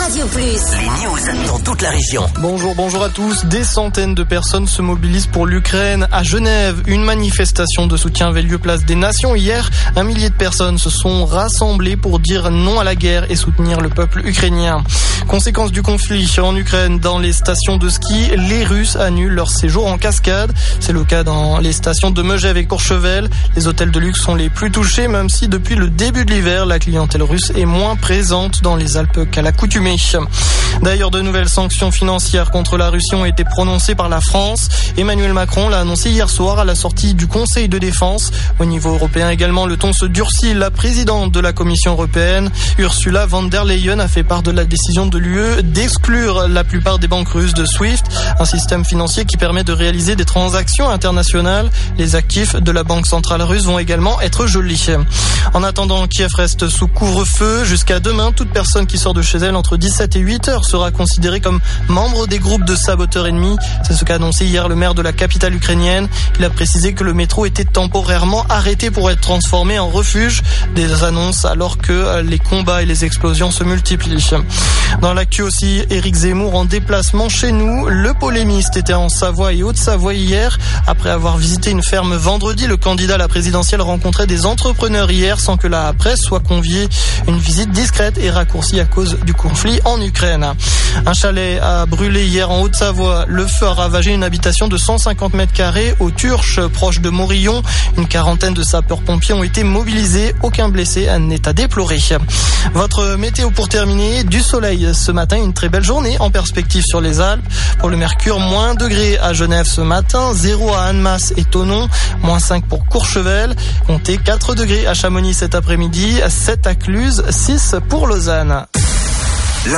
Radio Plus. Les news dans toute la région. Bonjour à tous. Des centaines de personnes se mobilisent pour l'Ukraine. À Genève, une manifestation de soutien avait lieu place des Nations hier. 1 millier de personnes se sont rassemblées pour dire non à la guerre et soutenir le peuple ukrainien. Conséquence du conflit en Ukraine, dans les stations de ski, les Russes annulent leur séjour en cascade. C'est le cas dans les stations de Megève et Courchevel. Les hôtels de luxe sont les plus touchés, même si depuis le début de l'hiver, la clientèle russe est moins présente dans les Alpes qu'à l'accoutumée. D'ailleurs, de nouvelles sanctions financières contre la Russie ont été prononcées par la France. Emmanuel Macron l'a annoncé hier soir à la sortie du Conseil de défense. Au niveau européen également, le ton se durcit. La présidente de la Commission européenne, Ursula von der Leyen, a fait part de la décision de l'UE d'exclure la plupart des banques russes de SWIFT, un système financier qui permet de réaliser des transactions internationales. Les actifs de la Banque centrale russe vont également être gelés. En attendant, Kiev reste sous couvre-feu. Jusqu'à demain, toute personne qui sort de chez elle entre 17 et 8 heures sera considérée comme membre des groupes de saboteurs ennemis. C'est ce qu'a annoncé hier le maire de la capitale ukrainienne. Il a précisé que le métro était temporairement arrêté pour être transformé en refuge. Des annonces alors que les combats et les explosions se multiplient. Dans l'actu aussi, Éric Zemmour en déplacement chez nous. Le polémiste était en Savoie et Haute-Savoie hier. Après avoir visité une ferme vendredi, le candidat à la présidentielle rencontrait des entrepreneurs hier sans que la presse soit conviée. Une visite discrète et raccourcie à cause du conflit en Ukraine. Un chalet a brûlé hier en Haute-Savoie. Le feu a ravagé une habitation de 150 mètres carrés au Turche, proche de Morillon. Une quarantaine de sapeurs-pompiers ont été mobilisés. Aucun blessé n'est à déplorer. Votre météo pour terminer, du soleil ce matin, une très belle journée en perspective sur les Alpes. Pour le mercure, -1 degré à Genève ce matin, 0 à Annemasse et Thonon, -5 pour Courchevel, comptez 4 degrés à Chamonix cet après-midi, 7 à Cluse, 6 pour Lausanne.